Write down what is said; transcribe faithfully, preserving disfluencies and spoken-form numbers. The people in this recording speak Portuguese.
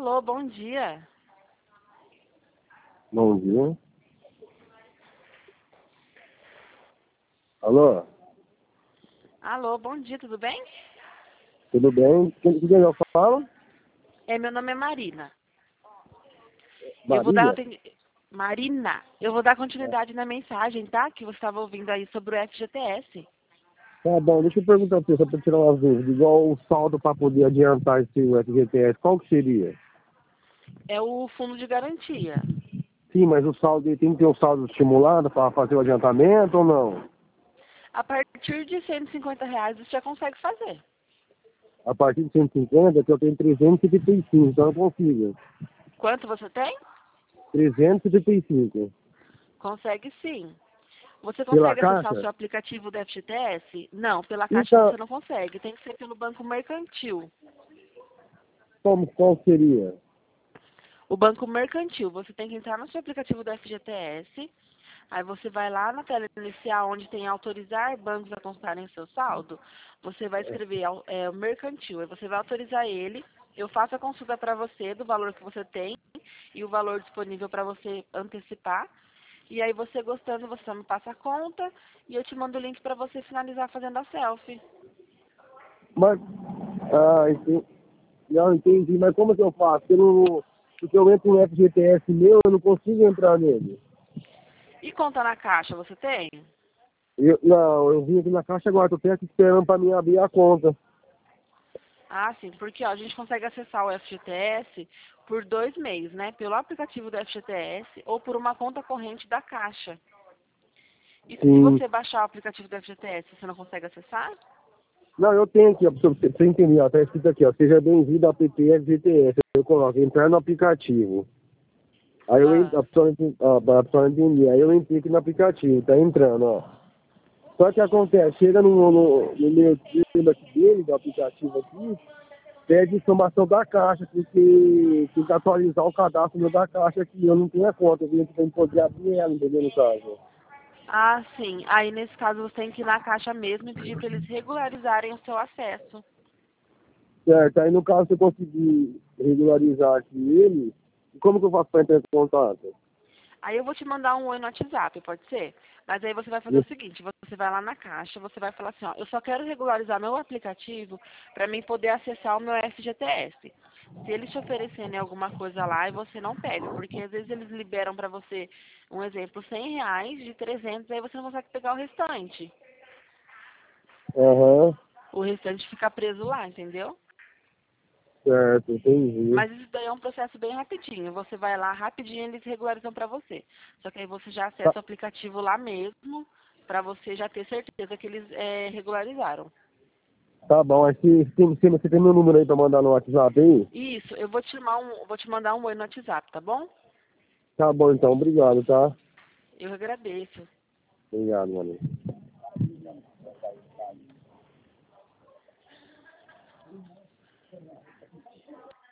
Alô, bom dia. Bom dia. Alô? Alô, bom dia, tudo bem? Tudo bem? Quem, quem eu falo? É, meu nome é Marina. Eu vou dar Marília? aten- Marina, eu vou dar continuidade na mensagem, tá? Que você estava ouvindo aí sobre o F G T S. Tá bom, deixa eu perguntar pra você, só pra tirar umas dúvidas. Igual o saldo para poder adiantar esse F G T S, qual que seria? É o fundo de garantia. Sim, mas o saldo ele tem que ter um saldo estimulado para fazer o adiantamento ou não? A partir de cento e cinquenta reais você já consegue fazer. A partir de cento e cinquenta, que eu tenho trezentos e setenta e cinco, então eu consigo. Quanto você tem? trezentos e setenta e cinco. Consegue sim. Você Pela consegue acessar o Caixa? seu aplicativo do F G T S? Não, pela Caixa Então, você não consegue. Tem que ser pelo Banco Mercantil. como, qual seria? O Banco Mercantil, você tem que entrar no seu aplicativo do F G T S. Aí você vai lá na tela inicial onde tem autorizar bancos a constarem seu saldo. Você vai escrever au- é, o mercantil. Aí você vai autorizar ele. Eu faço a consulta para você do valor que você tem e o valor disponível para você antecipar. E aí você gostando, você me passa a conta e eu te mando o link para você finalizar fazendo a selfie. Mas, ah, entendi. Não, entendi, mas como que eu faço? Eu não, porque eu entro no F G T S meu, eu não consigo entrar nele. E conta na caixa, você tem? Eu, não, eu vim aqui na caixa agora, tô até aqui esperando para mim abrir a conta. Ah, sim, porque ó, a gente consegue acessar o F G T S por dois meios, né? Pelo aplicativo do F G T S ou por uma conta corrente da Caixa. E se Sim. você baixar o aplicativo do F G T S, você não consegue acessar? Não, eu tenho aqui, ó, pra você, pra você entender, ó, tá escrito aqui, ó, seja bem-vindo ao app F G T S. Eu coloco, entrar no aplicativo. Aí eu entro, Ah, a pessoa, enten- ó, pra pessoa entender, aí eu entrei aqui no aplicativo, tá entrando, ó. Só que acontece, chega no, no, no meu time aqui dele, do aplicativo aqui, pede informação da Caixa, porque tem que atualizar o cadastro meu da Caixa aqui, eu não tenho a conta, eu tenho que poder abrir ela, entendeu, no caso? ah, sim. Aí nesse caso você tem que ir na Caixa mesmo e pedir para eles regularizarem o seu acesso. Certo, aí no caso se eu conseguir regularizar aqui ele, como que eu faço para entrar em contato? Aí eu vou te mandar um oi no WhatsApp, pode ser? Mas aí você vai fazer o Isso. seguinte, você vai lá na Caixa, você vai falar assim, ó, eu só quero regularizar meu aplicativo para mim poder acessar o meu F G T S. Se eles te oferecerem alguma coisa lá e você não pega, porque às vezes eles liberam para você, um exemplo, cem reais de trezentos, aí você não consegue pegar o restante. Aham, O restante fica preso lá, entendeu? certo, entendi. Mas isso daí é um processo bem rapidinho. Você vai lá rapidinho eles regularizam para você. Só que aí você já Tá, acessa o aplicativo lá mesmo para você já ter certeza que eles é, regularizaram. tá bom, aí se, se, se você tem meu número aí para mandar no WhatsApp aí? Isso, eu vou te, chamar um, vou te mandar um oi no WhatsApp, tá bom? Tá bom então, obrigado, tá? Eu agradeço. Obrigado, mano.